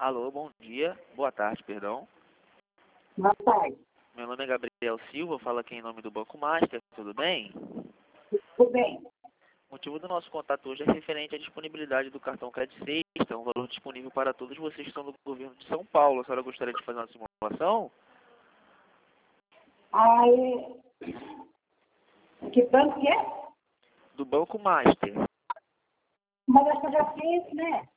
Alô, bom dia. Boa tarde, perdão. Boa tarde. Meu nome é Gabriel Silva, falo aqui em nome do Banco Master, tudo bem? Tudo bem? O motivo do nosso contato hoje é referente à disponibilidade do cartão Crédito Sexta, um valor disponível para todos vocês que estão do governo de São Paulo. A senhora gostaria de fazer uma simulação? Aí, que banco que é? Do Banco Master. Mas acho que eu já fiz, né?